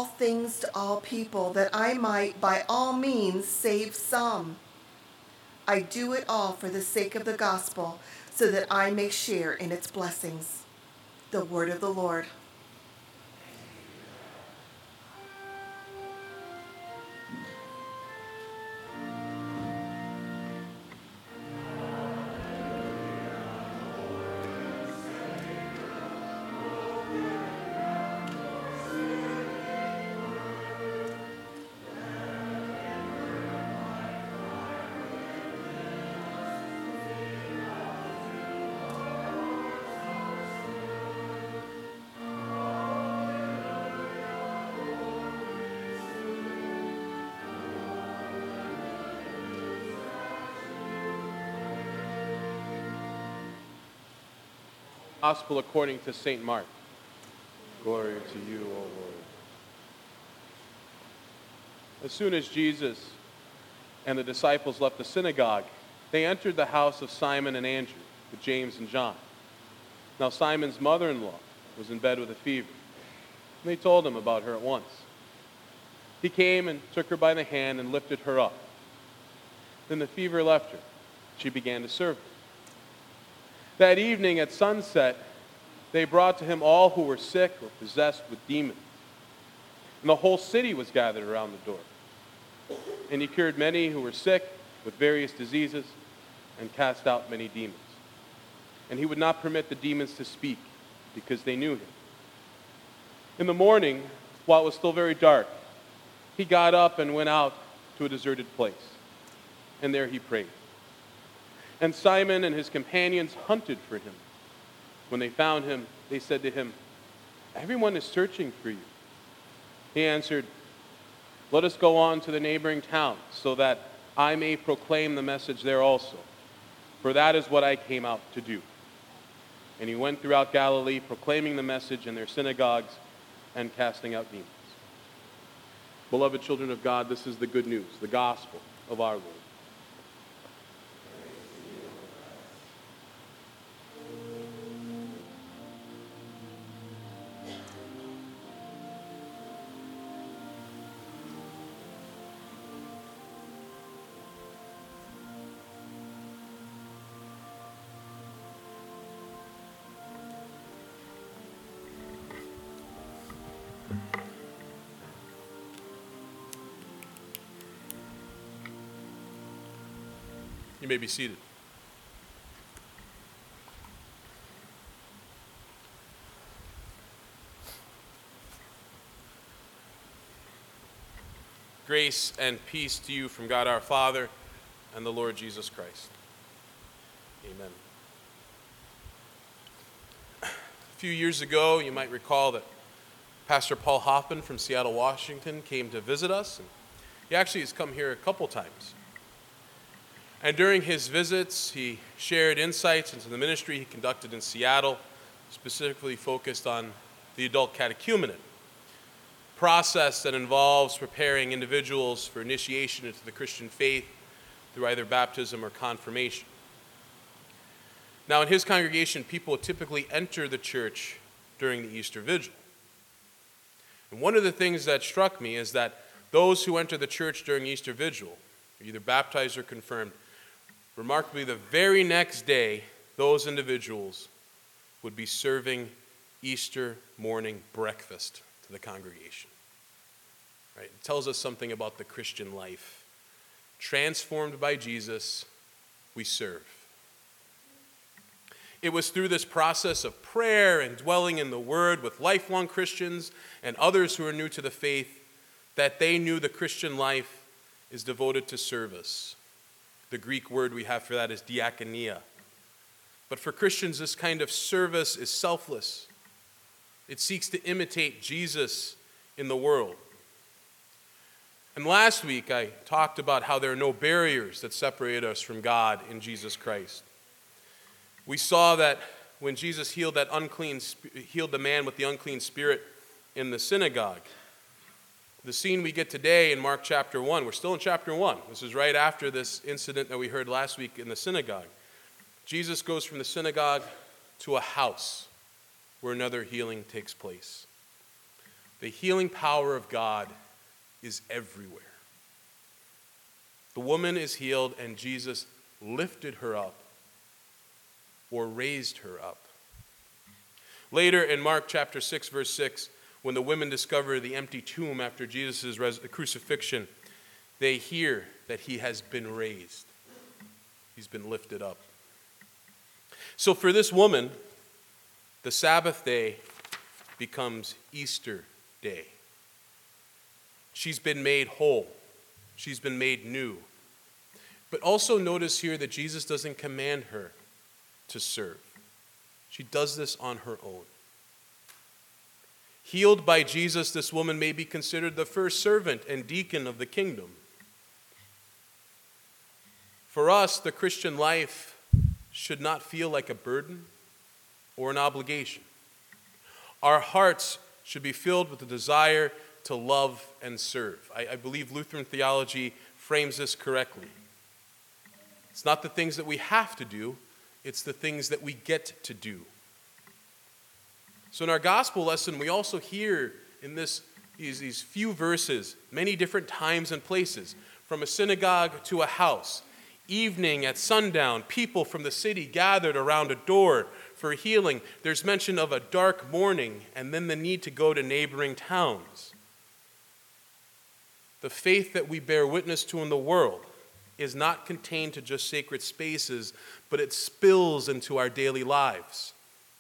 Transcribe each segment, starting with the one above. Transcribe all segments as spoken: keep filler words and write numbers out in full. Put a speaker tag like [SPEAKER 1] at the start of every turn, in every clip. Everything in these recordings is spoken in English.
[SPEAKER 1] all things to all people, that I might by all means save some. I do it all for the sake of the gospel, so that I may share in its blessings. The word of the Lord.
[SPEAKER 2] Gospel according to Saint Mark. Glory to you, O Lord. As soon as Jesus and the disciples left the synagogue, they entered the house of Simon and Andrew with James and John. Now Simon's mother-in-law was in bed with a fever, and they told him about her at once. He came and took her by the hand and lifted her up. Then the fever left her. She began to serve them. That evening at sunset, they brought to him all who were sick or possessed with demons. And the whole city was gathered around the door. And he cured many who were sick with various diseases and cast out many demons. And he would not permit the demons to speak, because they knew him. In the morning, while it was still very dark, he got up and went out to a deserted place. And there he prayed. And Simon and his companions hunted for him. When they found him, they said to him, "Everyone is searching for you." He answered, "Let us go on to the neighboring towns, so that I may proclaim the message there also. For that is what I came out to do." And he went throughout Galilee, proclaiming the message in their synagogues and casting out demons. Beloved children of God, this is the good news, the gospel of our Lord. You may be seated. Grace and peace to you from God our Father and the Lord Jesus Christ. Amen. A few years ago, you might recall that Pastor Paul Hoffman from Seattle, Washington came to visit us. And he actually has come here a couple times. And during his visits, he shared insights into the ministry he conducted in Seattle, specifically focused on the adult catechumenate, process that involves preparing individuals for initiation into the Christian faith through either baptism or confirmation. Now, in his congregation, people typically enter the church during the Easter Vigil. And one of the things that struck me is that those who enter the church during Easter Vigil are either baptized or confirmed. Remarkably, the very next day, those individuals would be serving Easter morning breakfast to the congregation. Right? It tells us something about the Christian life. Transformed by Jesus, we serve. It was through this process of prayer and dwelling in the Word with lifelong Christians and others who are new to the faith that they knew the Christian life is devoted to service. The Greek word we have for that is diakonia. But for Christians, this kind of service is selfless. It seeks to imitate Jesus in the world. And last week, I talked about how there are no barriers that separate us from God in Jesus Christ. We saw that when Jesus healed that unclean, healed the man with the unclean spirit in the synagogue, the scene we get today in Mark chapter one, we're still in chapter one. This is right after this incident that we heard last week in the synagogue. Jesus goes from the synagogue to a house where another healing takes place. The healing power of God is everywhere. The woman is healed, and Jesus lifted her up or raised her up. Later in Mark chapter six, verse six, when the women discover the empty tomb after Jesus' res- crucifixion, they hear that he has been raised. He's been lifted up. So for this woman, the Sabbath day becomes Easter day. She's been made whole. She's been made new. But also notice here that Jesus doesn't command her to serve. She does this on her own. Healed by Jesus, this woman may be considered the first servant and deacon of the kingdom. For us, the Christian life should not feel like a burden or an obligation. Our hearts should be filled with the desire to love and serve. I, I believe Lutheran theology frames this correctly. It's not the things that we have to do, it's the things that we get to do. So in our gospel lesson, we also hear in this, these, these few verses many different times and places, from a synagogue to a house. Evening at sundown, people from the city gathered around a door for healing. There's mention of a dark morning and then the need to go to neighboring towns. The faith that we bear witness to in the world is not contained to just sacred spaces, but it spills into our daily lives.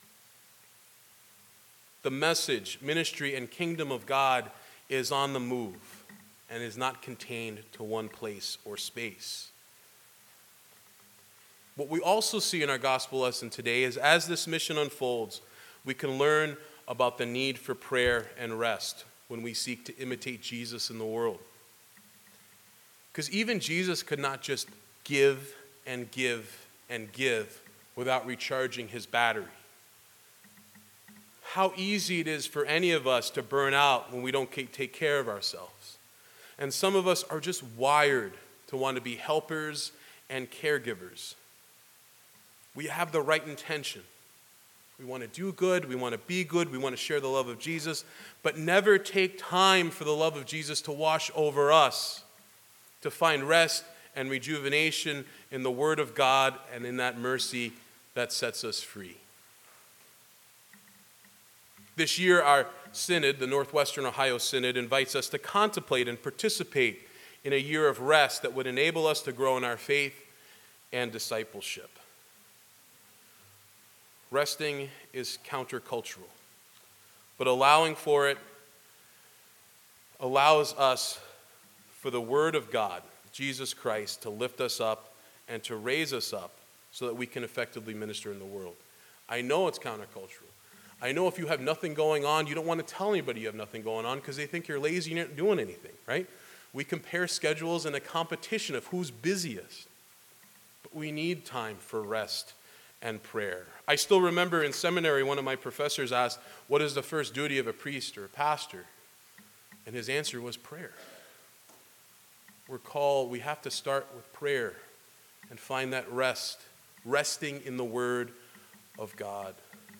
[SPEAKER 2] The message, ministry, and kingdom of God is on the move and is not contained to one place or space. What we also see in our gospel lesson today is as this mission unfolds, we can learn about the need for prayer and rest when we seek to imitate Jesus in the world. Because even Jesus could not just give and give and give without recharging his battery. How easy it is for any of us to burn out when we don't take care of ourselves. And some of us are just wired to want to be helpers and caregivers. We have the right intention. We want to do good, we want to be good, we want to share the love of Jesus, but never take time for the love of Jesus to wash over us, to find rest and rejuvenation in the Word of God and in that mercy that sets us free. This year, our synod, the Northwestern Ohio Synod, invites us to contemplate and participate in a year of rest that would enable us to grow in our faith and discipleship. Resting is countercultural, but allowing for it allows us, for the Word of God, Jesus Christ, to lift us up and to raise us up so that we can effectively minister in the world. I know it's countercultural. I know if you have nothing going on, you don't want to tell anybody you have nothing going on because they think you're lazy and you're not doing anything, right? We compare schedules in a competition of who's busiest. But we need time for rest and prayer. I still remember in seminary, one of my professors asked, what is the first duty of a priest or a pastor? And his answer was prayer. We're called, we have to start with prayer and find that rest, resting in the Word of God.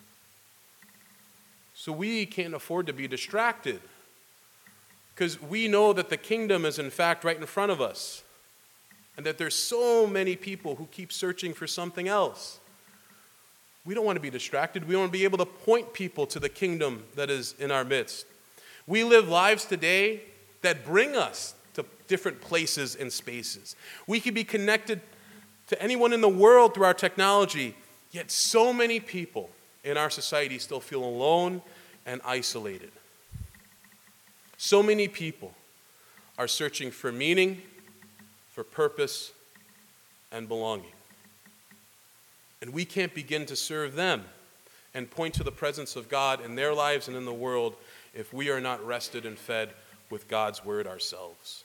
[SPEAKER 2] So we can't afford to be distracted because we know that the kingdom is in fact right in front of us and that there's so many people who keep searching for something else. We don't want to be distracted. We want to be able to point people to the kingdom that is in our midst. We live lives today that bring us to different places and spaces. We can be connected to anyone in the world through our technology, yet so many people in our society still feel alone and isolated. So many people are searching for meaning, for purpose, and belonging. And we can't begin to serve them and point to the presence of God in their lives and in the world if we are not rested and fed with God's word ourselves.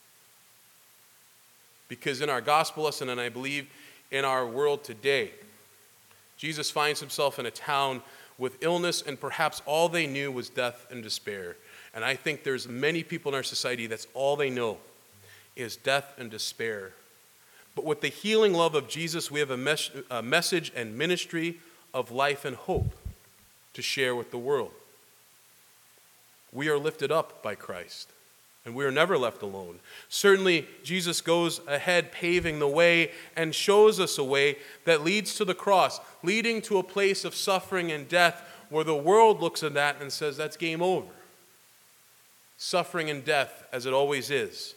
[SPEAKER 2] Because in our gospel lesson, and I believe in our world today, Jesus finds himself in a town with illness, and perhaps all they knew was death and despair. And I think there's many people in our society that's all they know is death and despair. But with the healing love of Jesus, we have a, mes- a message and ministry of life and hope to share with the world. we are lifted up by Christ, and we are never left alone. Certainly, Jesus goes ahead paving the way and shows us a way that leads to the cross, leading to a place of suffering and death where the world looks at that and says, that's game over. Suffering and death, as it always is.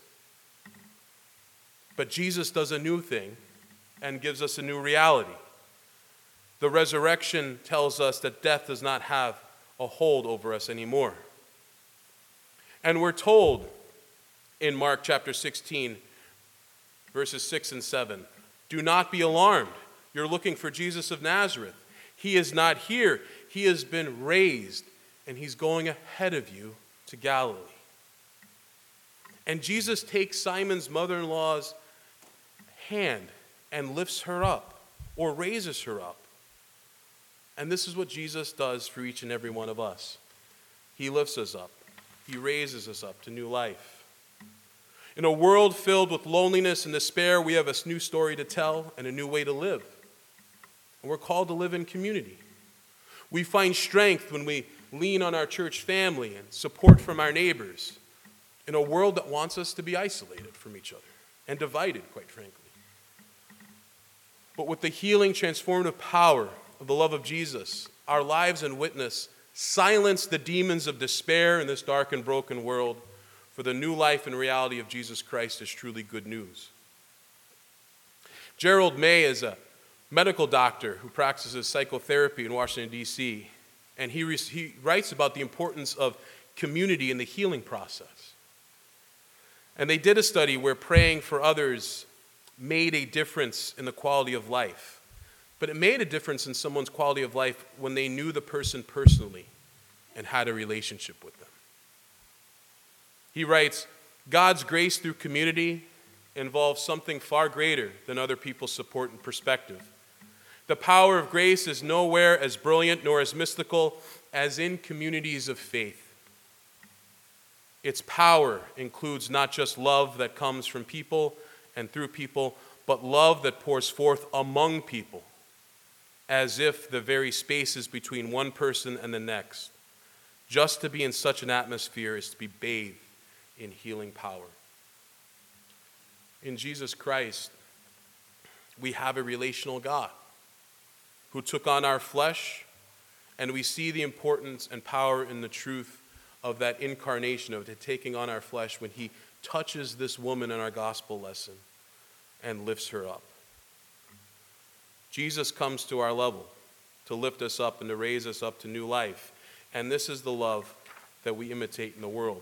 [SPEAKER 2] But Jesus does a new thing and gives us a new reality. The resurrection tells us that death does not have a hold over us anymore. And we're told in Mark chapter sixteen, verses six and seven, do not be alarmed. You're looking for Jesus of Nazareth. He is not here. He has been raised, and he's going ahead of you to Galilee. And Jesus takes Simon's mother-in-law's hand and lifts her up, or raises her up. And this is what Jesus does for each and every one of us. He lifts us up. He raises us up to new life. In a world filled with loneliness and despair, we have a new story to tell and a new way to live. And we're called to live in community. We find strength when we lean on our church family and support from our neighbors in a world that wants us to be isolated from each other and divided, quite frankly. But with the healing, transformative power of the love of Jesus, our lives and witness silence the demons of despair in this dark and broken world, for the new life and reality of Jesus Christ is truly good news. Gerald May is a medical doctor who practices psychotherapy in Washington, D C, and he, re- he writes about the importance of community in the healing process. And they did a study where praying for others made a difference in the quality of life. But it made a difference in someone's quality of life when they knew the person personally and had a relationship with them. He writes, God's grace through community involves something far greater than other people's support and perspective. The power of grace is nowhere as brilliant nor as mystical as in communities of faith. Its power includes not just love that comes from people and through people, but love that pours forth among people, as if the very spaces between one person and the next. Just to be in such an atmosphere is to be bathed in healing power. In Jesus Christ, we have a relational God who took on our flesh, and we see the importance and power in the truth of that incarnation, of it taking on our flesh when he touches this woman in our gospel lesson and lifts her up. Jesus comes to our level to lift us up and to raise us up to new life. And this is the love that we imitate in the world.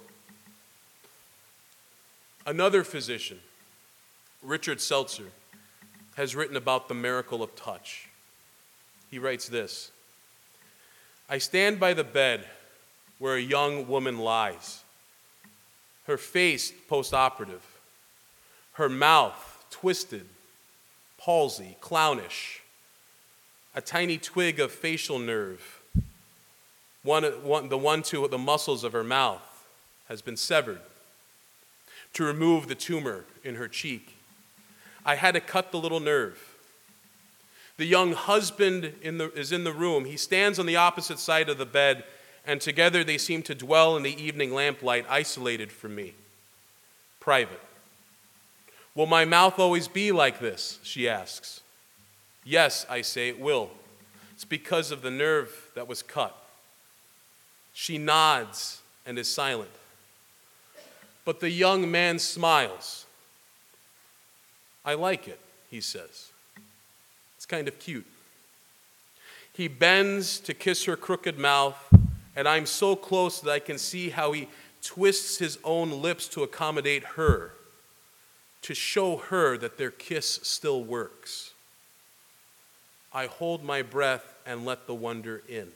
[SPEAKER 2] Another physician, Richard Seltzer, has written about the miracle of touch. He writes this: I stand by the bed where a young woman lies, her face post-operative, her mouth twisted, palsy, clownish, a tiny twig of facial nerve, one, one, the one to the muscles of her mouth has been severed to remove the tumor in her cheek. I had to cut the little nerve. The young husband in the, is in the room. He stands on the opposite side of the bed, and together they seem to dwell in the evening lamplight, isolated from me, private. Will my mouth always be like this? She asks. Yes, I say, it will. It's because of the nerve that was cut. She nods and is silent. But the young man smiles. I like it, he says. It's kind of cute. He bends to kiss her crooked mouth, and I'm so close that I can see how he twists his own lips to accommodate her, to show her that their kiss still works. I hold my breath and let the wonder in.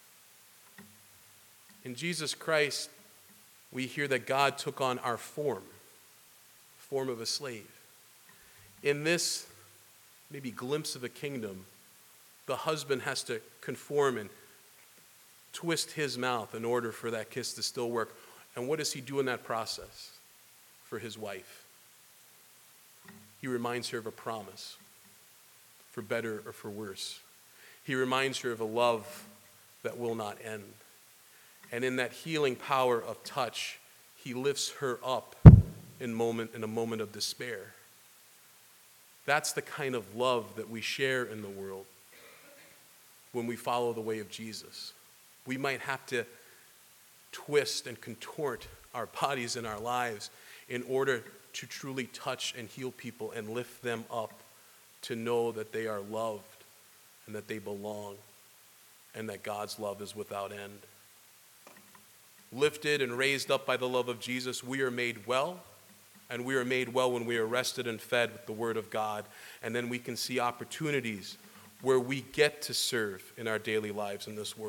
[SPEAKER 2] In Jesus Christ, we hear that God took on our form, form of a slave. In this maybe glimpse of a kingdom, the husband has to conform and twist his mouth in order for that kiss to still work. And what does he do in that process for his wife? He reminds her of a promise, for better or for worse. He reminds her of a love that will not end.
[SPEAKER 3] And in that healing power of touch, he lifts her up in moment in a moment of despair. That's the kind of love that we share in the world when we follow the way of Jesus. We might have to twist and contort our bodies and our lives in order to truly touch and heal people and lift them up to know that they are loved and that they belong and that God's love is without end. Lifted and raised up by the love of Jesus, we are made well, and we are made well when we are rested and fed with the Word of God, and then we can see opportunities where we get to serve in our daily lives in this world.